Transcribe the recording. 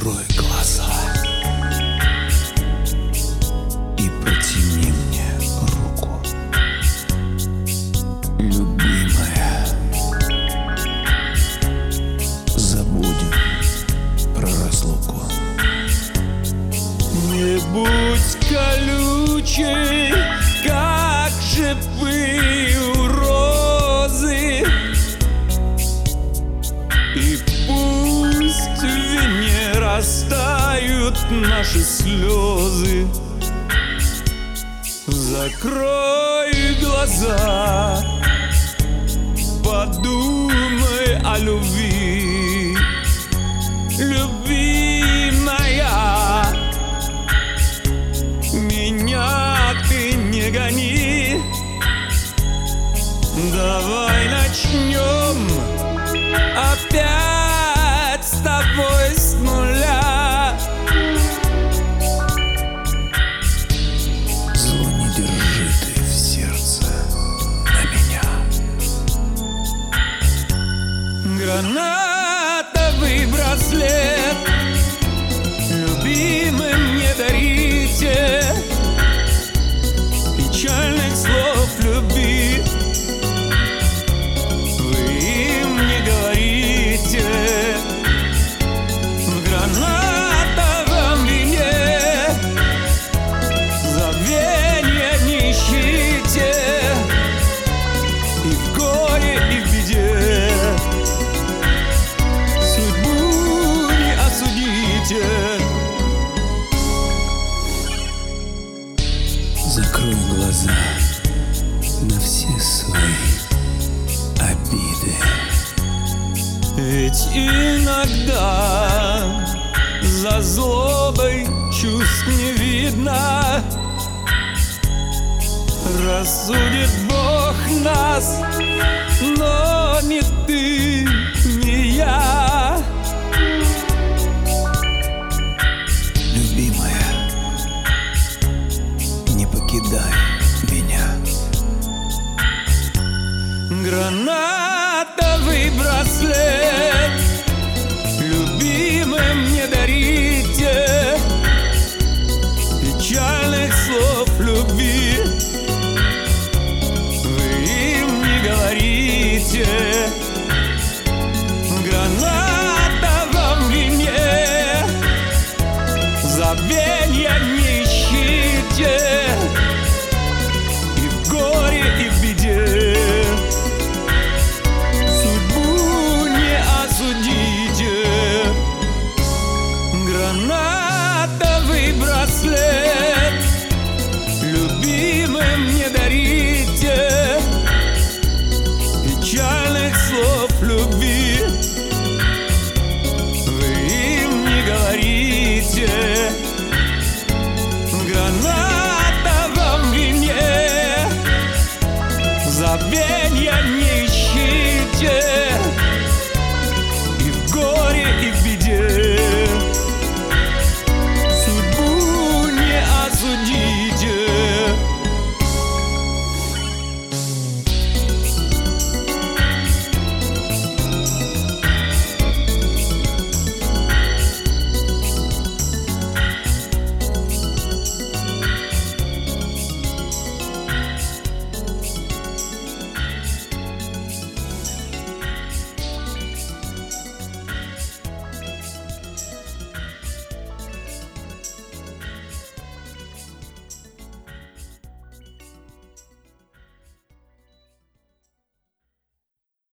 Закрой глаза и протяни мне руку, любимая. Забудем про разлуку. Не будь колючей, как живые розы, и пусть в вине растают наши слезы. Закрой глаза, подумай о любви, любимая. Меня ты не гони, давай начнем опять с тобой с нуля. Зло не держи ты в сердце на меня. Гранатовый браслет любимым не дарите, печальных слов любви вы им не говорите. В гранатовом вине забвенья не ищите, и в горе, и в беде судьбу не осудите. Закрой глаза на все свои обиды. Ведь иногда за злобой чувств не видно. Рассудит Бог нас, но не ты, не я. Любимая, не покидай меня. Гранатовый браслет любимым не дарите, печальных слов любви вы им не говорите. В гранатовом вине забвенья не ищите, и в горе, и в беде судьбу не осудите. Гранатовый браслет любимым не дарите, печальных слов любви вы им не говорите. В гранатовом вине забвенья не ищите,